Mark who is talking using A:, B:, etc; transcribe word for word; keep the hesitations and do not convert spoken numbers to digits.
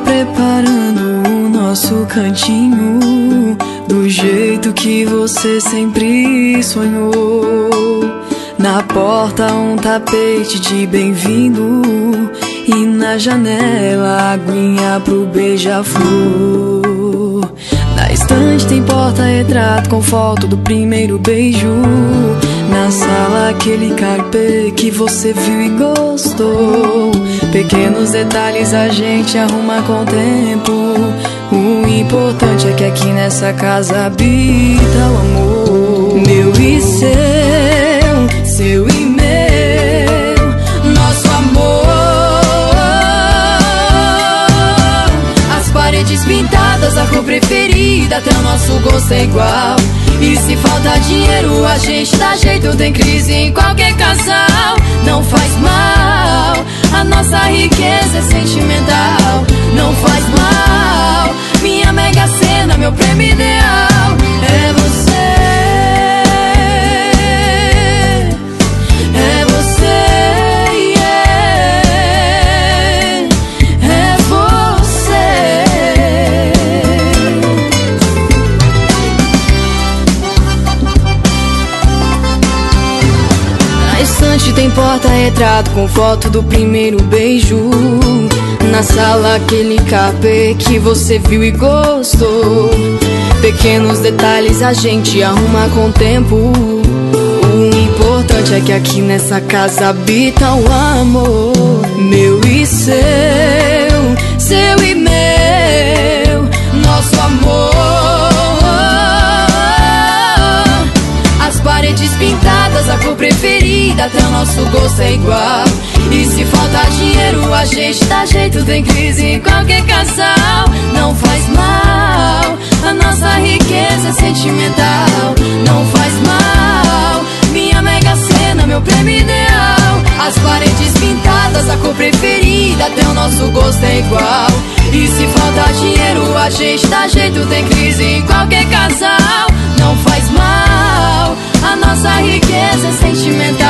A: preparando o nosso cantinho do jeito que você sempre sonhou. Na porta um tapete de bem-vindo e na janela aguinha pro beija-flor. Na estante tem porta-retrato com foto do primeiro beijo. Na sala aquele carpê que você viu e gostou. Pequenos detalhes a gente arruma com o tempo. O importante é que aqui nessa casa habita o amor. Meu e seu, seu e meu, nosso amor. As paredes pintadas, a cor preferida, até o nosso gosto é igual. E se falta dinheiro, a gente dá jeito. Tem crise em qualquer casal. Não faz mal, a nossa riqueza é sentimental. Não faz mal, minha mega cena, meu prêmio ideal. É você, é você, yeah. É você. Na estante tem porta-retrato com foto do primeiro beijo. Na sala aquele carpê que você viu e gostou. Pequenos detalhes a gente arruma com o tempo. O importante é que aqui nessa casa habita o amor. Meu e seu, seu e meu, nosso amor. As paredes pintadas, a cor preferida, até o nosso gosto é igual. E se falta dinheiro, a gente dá jeito. Tem crise em qualquer casal. Não faz mal, a nossa riqueza é sentimental. Não faz mal, minha mega cena, meu prêmio ideal. As paredes pintadas, a cor preferida, até o nosso gosto é igual. E se falta dinheiro, a gente dá jeito. Tem crise em qualquer casal. Não faz mal, a nossa riqueza é sentimental.